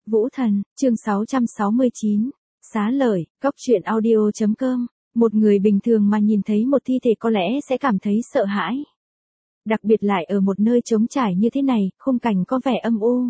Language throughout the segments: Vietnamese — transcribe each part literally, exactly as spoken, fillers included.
Vũ Thần, chương sáu trăm sáu mươi chín. Xá lợi, góc truyện audio chấm com. Một người bình thường mà nhìn thấy một thi thể có lẽ sẽ cảm thấy sợ hãi. Đặc biệt lại ở một nơi trống trải như thế này, khung cảnh có vẻ âm u.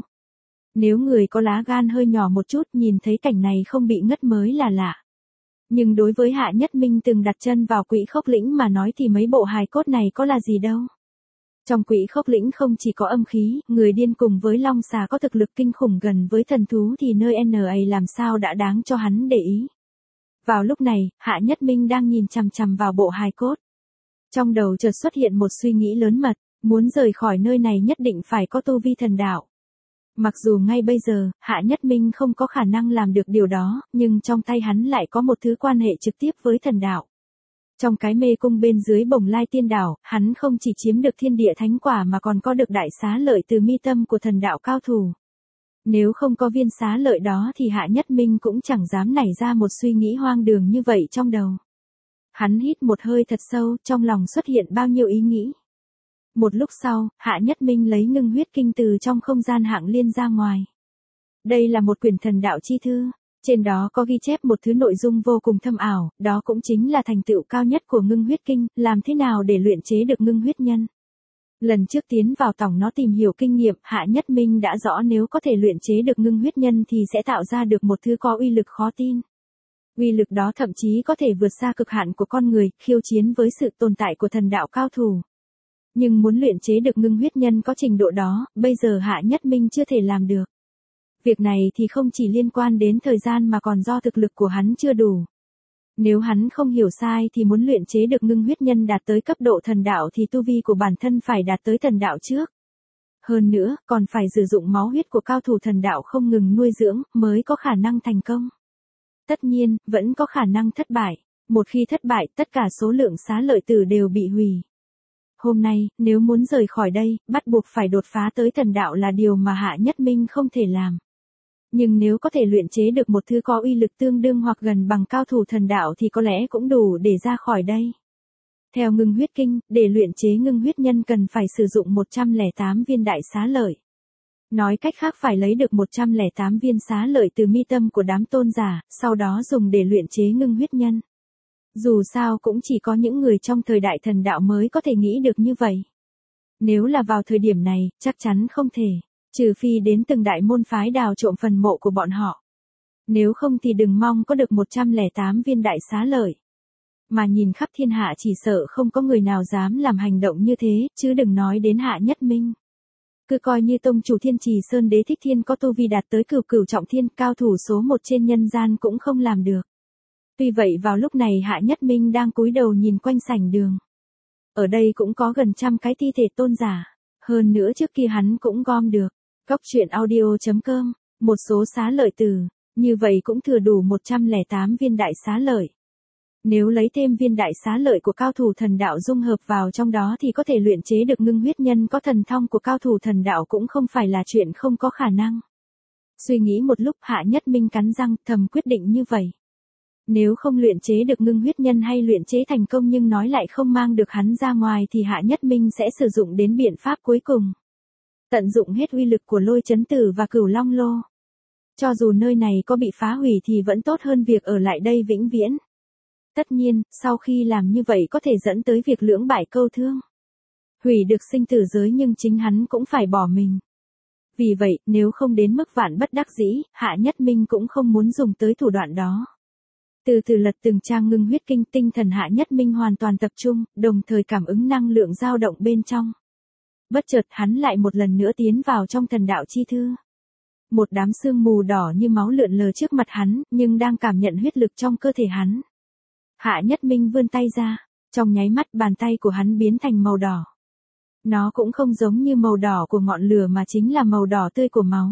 Nếu người có lá gan hơi nhỏ một chút nhìn thấy cảnh này không bị ngất mới là lạ. Nhưng đối với Hạ Nhất Minh từng đặt chân vào Quỷ Khốc Lĩnh mà nói thì mấy bộ hài cốt này có là gì đâu. Trong Quỷ Khốc Lĩnh không chỉ có âm khí, người điên cùng với long xà có thực lực kinh khủng gần với thần thú thì nơi en a làm sao đã đáng cho hắn để ý. Vào lúc này, Hạ Nhất Minh đang nhìn chằm chằm vào bộ hài cốt. Trong đầu chợt xuất hiện một suy nghĩ lớn mật, muốn rời khỏi nơi này nhất định phải có tu vi thần đạo. Mặc dù ngay bây giờ, Hạ Nhất Minh không có khả năng làm được điều đó, nhưng trong tay hắn lại có một thứ quan hệ trực tiếp với thần đạo. Trong cái mê cung bên dưới Bồng Lai Tiên Đảo, hắn không chỉ chiếm được thiên địa thánh quả mà còn có được đại xá lợi từ mi tâm của thần đạo cao thủ. Nếu không có viên xá lợi đó thì Hạ Nhất Minh cũng chẳng dám nảy ra một suy nghĩ hoang đường như vậy trong đầu. Hắn hít một hơi thật sâu, trong lòng xuất hiện bao nhiêu ý nghĩ. Một lúc sau, Hạ Nhất Minh lấy ngưng huyết kinh từ trong không gian hạng liên ra ngoài. Đây là một quyển thần đạo chi thư. Trên đó có ghi chép một thứ nội dung vô cùng thâm ảo, đó cũng chính là thành tựu cao nhất của ngưng huyết kinh, làm thế nào để luyện chế được ngưng huyết nhân. Lần trước tiến vào tổng nó tìm hiểu kinh nghiệm, Hạ Nhất Minh đã rõ nếu có thể luyện chế được ngưng huyết nhân thì sẽ tạo ra được một thứ có uy lực khó tin. Uy lực đó thậm chí có thể vượt xa cực hạn của con người, khiêu chiến với sự tồn tại của thần đạo cao thủ. Nhưng muốn luyện chế được ngưng huyết nhân có trình độ đó, bây giờ Hạ Nhất Minh chưa thể làm được. Việc này thì không chỉ liên quan đến thời gian mà còn do thực lực của hắn chưa đủ. Nếu hắn không hiểu sai thì muốn luyện chế được ngưng huyết nhân đạt tới cấp độ thần đạo thì tu vi của bản thân phải đạt tới thần đạo trước. Hơn nữa, còn phải sử dụng máu huyết của cao thủ thần đạo không ngừng nuôi dưỡng, mới có khả năng thành công. Tất nhiên, vẫn có khả năng thất bại. Một khi thất bại, tất cả số lượng xá lợi tử đều bị hủy. Hôm nay, nếu muốn rời khỏi đây, bắt buộc phải đột phá tới thần đạo là điều mà Hạ Nhất Minh không thể làm. Nhưng nếu có thể luyện chế được một thứ có uy lực tương đương hoặc gần bằng cao thủ thần đạo thì có lẽ cũng đủ để ra khỏi đây. Theo ngưng huyết kinh, để luyện chế ngưng huyết nhân cần phải sử dụng một trăm lẻ tám viên đại xá lợi. Nói cách khác phải lấy được một trăm lẻ tám viên xá lợi từ mi tâm của đám tôn giả, sau đó dùng để luyện chế ngưng huyết nhân. Dù sao cũng chỉ có những người trong thời đại thần đạo mới có thể nghĩ được như vậy. Nếu là vào thời điểm này, chắc chắn không thể. Trừ phi đến từng đại môn phái đào trộm phần mộ của bọn họ. Nếu không thì đừng mong có được một trăm lẻ tám viên đại xá lợi. Mà nhìn khắp thiên hạ chỉ sợ không có người nào dám làm hành động như thế, chứ đừng nói đến Hạ Nhất Minh. Cứ coi như tông chủ Thiên Trì Sơn Đế Thích Thiên có tu vi đạt tới cửu cửu trọng thiên, cao thủ số một trên nhân gian cũng không làm được. Tuy vậy vào lúc này Hạ Nhất Minh đang cúi đầu nhìn quanh sảnh đường. Ở đây cũng có gần trăm cái thi thể tôn giả. Hơn nữa trước kia hắn cũng gom được. Góc truyện audio chấm com, một số xá lợi tử, như vậy cũng thừa đủ một trăm lẻ tám viên đại xá lợi. Nếu lấy thêm viên đại xá lợi của cao thủ thần đạo dung hợp vào trong đó thì có thể luyện chế được ngưng huyết nhân có thần thông của cao thủ thần đạo cũng không phải là chuyện không có khả năng. Suy nghĩ một lúc Hạ Nhất Minh cắn răng thầm quyết định như vậy. Nếu không luyện chế được ngưng huyết nhân hay luyện chế thành công nhưng nói lại không mang được hắn ra ngoài thì Hạ Nhất Minh sẽ sử dụng đến biện pháp cuối cùng. Tận dụng hết uy lực của lôi chấn tử và cửu long lô. Cho dù nơi này có bị phá hủy thì vẫn tốt hơn việc ở lại đây vĩnh viễn. Tất nhiên, sau khi làm như vậy có thể dẫn tới việc lưỡng bại câu thương. Hủy được sinh tử giới nhưng chính hắn cũng phải bỏ mình. Vì vậy, nếu không đến mức vạn bất đắc dĩ, Hạ Nhất Minh cũng không muốn dùng tới thủ đoạn đó. Từ từ lật từng trang ngưng huyết kinh, tinh thần Hạ Nhất Minh hoàn toàn tập trung, đồng thời cảm ứng năng lượng dao động bên trong. Bất chợt hắn lại một lần nữa tiến vào trong thần đạo chi thư. Một đám sương mù đỏ như máu lượn lờ trước mặt hắn, nhưng đang cảm nhận huyết lực trong cơ thể hắn. Hạ Nhất Minh vươn tay ra, trong nháy mắt bàn tay của hắn biến thành màu đỏ. Nó cũng không giống như màu đỏ của ngọn lửa mà chính là màu đỏ tươi của máu.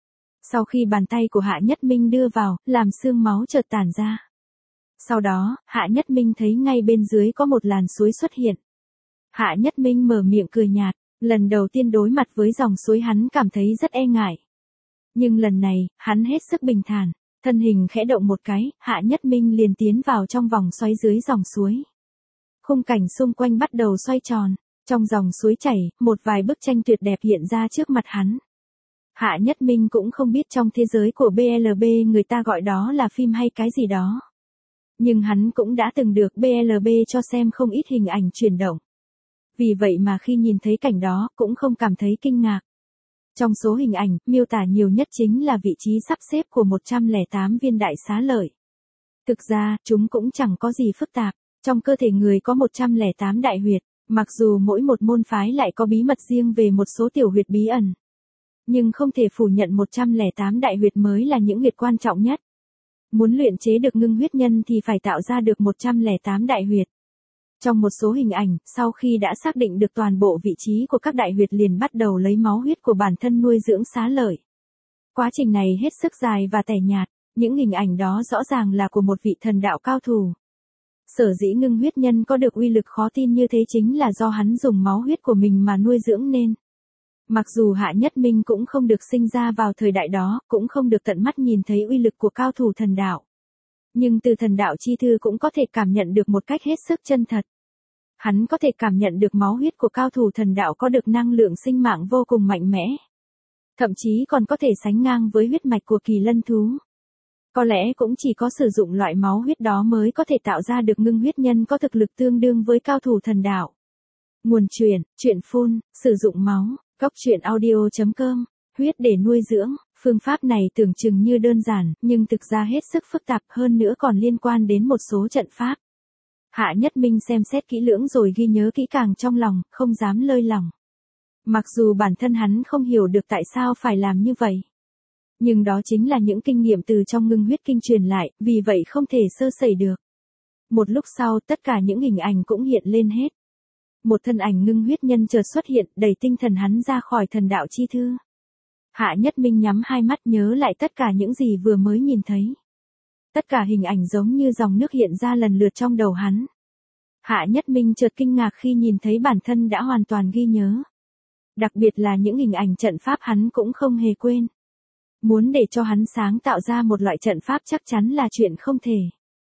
Sau khi bàn tay của Hạ Nhất Minh đưa vào, làm xương máu chợt tản ra. Sau đó, Hạ Nhất Minh thấy ngay bên dưới có một làn suối xuất hiện. Hạ Nhất Minh mở miệng cười nhạt. Lần đầu tiên đối mặt với dòng suối hắn cảm thấy rất e ngại. Nhưng lần này, hắn hết sức bình thản, thân hình khẽ động một cái, Hạ Nhất Minh liền tiến vào trong vòng xoáy dưới dòng suối. Khung cảnh xung quanh bắt đầu xoay tròn, trong dòng suối chảy, một vài bức tranh tuyệt đẹp hiện ra trước mặt hắn. Hạ Nhất Minh cũng không biết trong thế giới của bê lờ bê người ta gọi đó là phim hay cái gì đó. Nhưng hắn cũng đã từng được bê lờ bê cho xem không ít hình ảnh chuyển động. Vì vậy mà khi nhìn thấy cảnh đó cũng không cảm thấy kinh ngạc. Trong số hình ảnh, miêu tả nhiều nhất chính là vị trí sắp xếp của một trăm lẻ tám viên đại xá lợi. Thực ra, chúng cũng chẳng có gì phức tạp. Trong cơ thể người có một trăm lẻ tám đại huyệt, mặc dù mỗi một môn phái lại có bí mật riêng về một số tiểu huyệt bí ẩn. Nhưng không thể phủ nhận một trăm lẻ tám đại huyệt mới là những huyệt quan trọng nhất. Muốn luyện chế được ngưng huyết nhân thì phải tạo ra được một trăm lẻ tám đại huyệt. Trong một số hình ảnh, sau khi đã xác định được toàn bộ vị trí của các đại huyệt liền bắt đầu lấy máu huyết của bản thân nuôi dưỡng xá lợi. Quá trình này hết sức dài và tẻ nhạt, những hình ảnh đó rõ ràng là của một vị thần đạo cao thủ. Sở dĩ ngưng huyết nhân có được uy lực khó tin như thế chính là do hắn dùng máu huyết của mình mà nuôi dưỡng nên. Mặc dù Hạ Nhất Minh cũng không được sinh ra vào thời đại đó, cũng không được tận mắt nhìn thấy uy lực của cao thủ thần đạo. Nhưng từ thần đạo chi thư cũng có thể cảm nhận được một cách hết sức chân thật. Hắn có thể cảm nhận được máu huyết của cao thủ thần đạo có được năng lượng sinh mạng vô cùng mạnh mẽ. Thậm chí còn có thể sánh ngang với huyết mạch của kỳ lân thú. Có lẽ cũng chỉ có sử dụng loại máu huyết đó mới có thể tạo ra được ngưng huyết nhân có thực lực tương đương với cao thủ thần đạo. Nguồn truyền, truyện phun, sử dụng máu, góc truyện audio chấm com, huyết để nuôi dưỡng. Phương pháp này tưởng chừng như đơn giản, nhưng thực ra hết sức phức tạp hơn nữa còn liên quan đến một số trận pháp. Hạ Nhất Minh xem xét kỹ lưỡng rồi ghi nhớ kỹ càng trong lòng, không dám lơi lỏng. Mặc dù bản thân hắn không hiểu được tại sao phải làm như vậy. Nhưng đó chính là những kinh nghiệm từ trong ngưng huyết kinh truyền lại, vì vậy không thể sơ sẩy được. Một lúc sau tất cả những hình ảnh cũng hiện lên hết. Một thân ảnh ngưng huyết nhân chợt xuất hiện, đẩy tinh thần hắn ra khỏi thần đạo chi thư. Hạ Nhất Minh nhắm hai mắt nhớ lại tất cả những gì vừa mới nhìn thấy. Tất cả hình ảnh giống như dòng nước hiện ra lần lượt trong đầu hắn. Hạ Nhất Minh chợt kinh ngạc khi nhìn thấy bản thân đã hoàn toàn ghi nhớ. Đặc biệt là những hình ảnh trận pháp hắn cũng không hề quên. Muốn để cho hắn sáng tạo ra một loại trận pháp chắc chắn là chuyện không thể.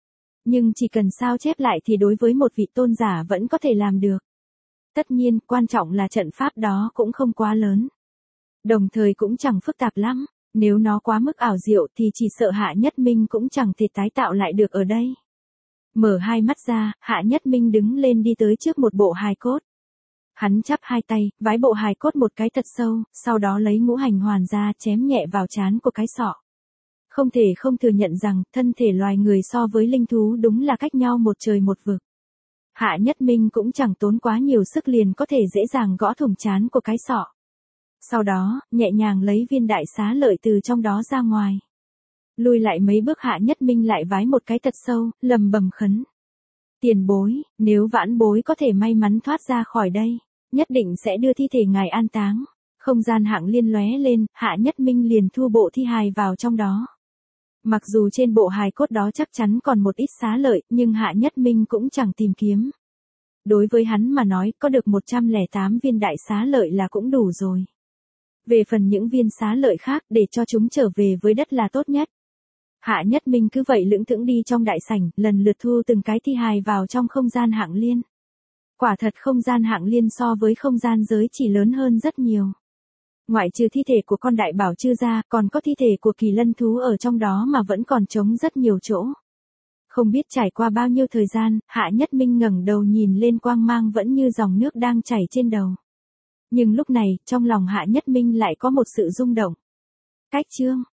Nhưng chỉ cần sao chép lại thì đối với một vị tôn giả vẫn có thể làm được. Tất nhiên, quan trọng là trận pháp đó cũng không quá lớn. Đồng thời cũng chẳng phức tạp lắm, nếu nó quá mức ảo diệu thì chỉ sợ Hạ Nhất Minh cũng chẳng thể tái tạo lại được ở đây. Mở hai mắt ra, Hạ Nhất Minh đứng lên đi tới trước một bộ hài cốt. Hắn chắp hai tay, vái bộ hài cốt một cái thật sâu, sau đó lấy ngũ hành hoàn ra chém nhẹ vào trán của cái sọ. Không thể không thừa nhận rằng, thân thể loài người so với linh thú đúng là cách nhau một trời một vực. Hạ Nhất Minh cũng chẳng tốn quá nhiều sức liền có thể dễ dàng gõ thủng trán của cái sọ. Sau đó, nhẹ nhàng lấy viên đại xá lợi từ trong đó ra ngoài. Lùi lại mấy bước Hạ Nhất Minh lại vái một cái thật sâu, lầm bầm khấn. Tiền bối, nếu vãn bối có thể may mắn thoát ra khỏi đây, nhất định sẽ đưa thi thể ngài an táng. Không gian hạng liên lóe lên, Hạ Nhất Minh liền thu bộ thi hài vào trong đó. Mặc dù trên bộ hài cốt đó chắc chắn còn một ít xá lợi, nhưng Hạ Nhất Minh cũng chẳng tìm kiếm. Đối với hắn mà nói, có được một trăm lẻ tám viên đại xá lợi là cũng đủ rồi. Về phần những viên xá lợi khác, để cho chúng trở về với đất là tốt nhất. Hạ Nhất Minh cứ vậy lững thững đi trong đại sảnh, lần lượt thu từng cái thi hài vào trong không gian hạng liên. Quả thật không gian hạng liên so với không gian giới chỉ lớn hơn rất nhiều. Ngoại trừ thi thể của con đại bảo chư ra, còn có thi thể của kỳ lân thú ở trong đó mà vẫn còn trống rất nhiều chỗ. Không biết trải qua bao nhiêu thời gian, Hạ Nhất Minh ngẩng đầu nhìn lên quang mang vẫn như dòng nước đang chảy trên đầu. Nhưng lúc này, trong lòng Hạ Nhất Minh lại có một sự rung động. Cách chương